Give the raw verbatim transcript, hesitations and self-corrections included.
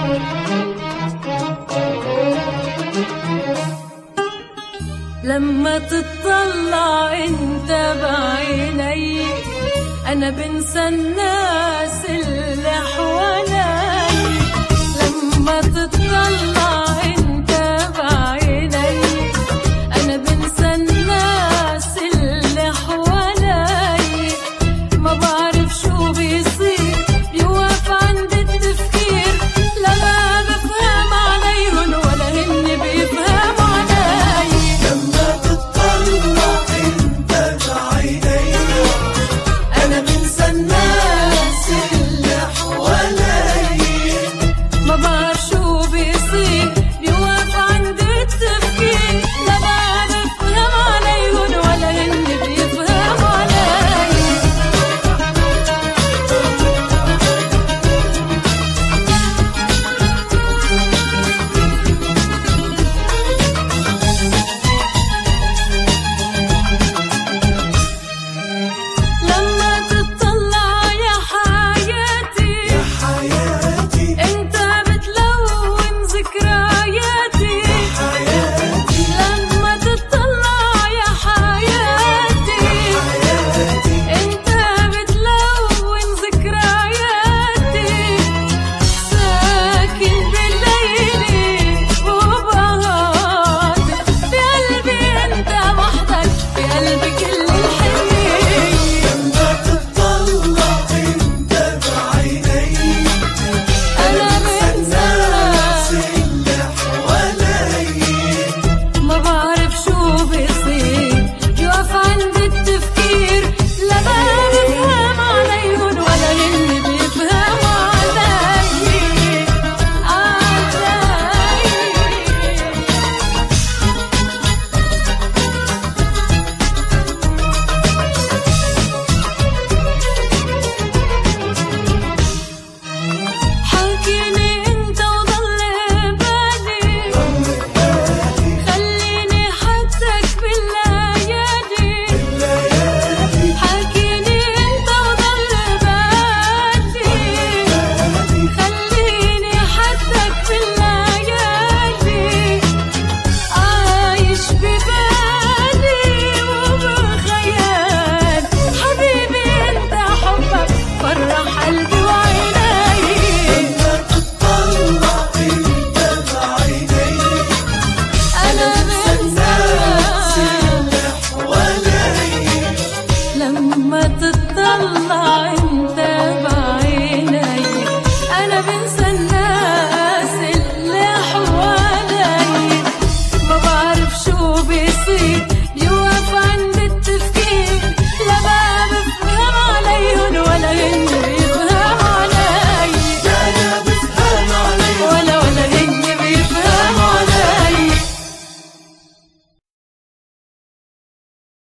لما تطلع انت بعيني انا بنسى الناس اللي حوالي. لما تطلع انت بعيني انا بنسى الناس اللي حوالي. ما بعرف شو بيصير بيوقف عند التفكير، لا ما بفهم عليهم ولا هن بيفهموا علي. لما تطلع انت بعيني انا بنسى الناس اللي حوالي. ما بعرف شو بيصير بيوقف عند التفكير، لا ما بفهم عليهم ولا هن بيفهموا علي. لما تطلع يا حياتي يا حياتي انت بتلون ذكرياتي. حياتي لما تطلع يا حياتي حياتي انت بتلون ذكرياتي. ساكن بالليل وبهاتي بقلبي انت وحدك، بقلبي كل الحنين. لما تطلع انت بعيني انا بنسى الناس بنسى اللي حوالي. ما بعرف شو بيصير يقف عند التفكير، لا ما بفهم عليهم ولا هن بيفهموا علي. علي حكيني انت وضل بالي، خليني حدك بالليالي. حكيني انت وضل بالي، خليني حدك بالليالي. عايش ببالي وبخيال حبيبي انت، حبك فرح قلبي وعيني. لما تطلع انت بعيني انا الناس اللي حوالي. لما تطلع انت بعيني انا بنسى الناس اللي حوالي. ما بعرف شو بيصير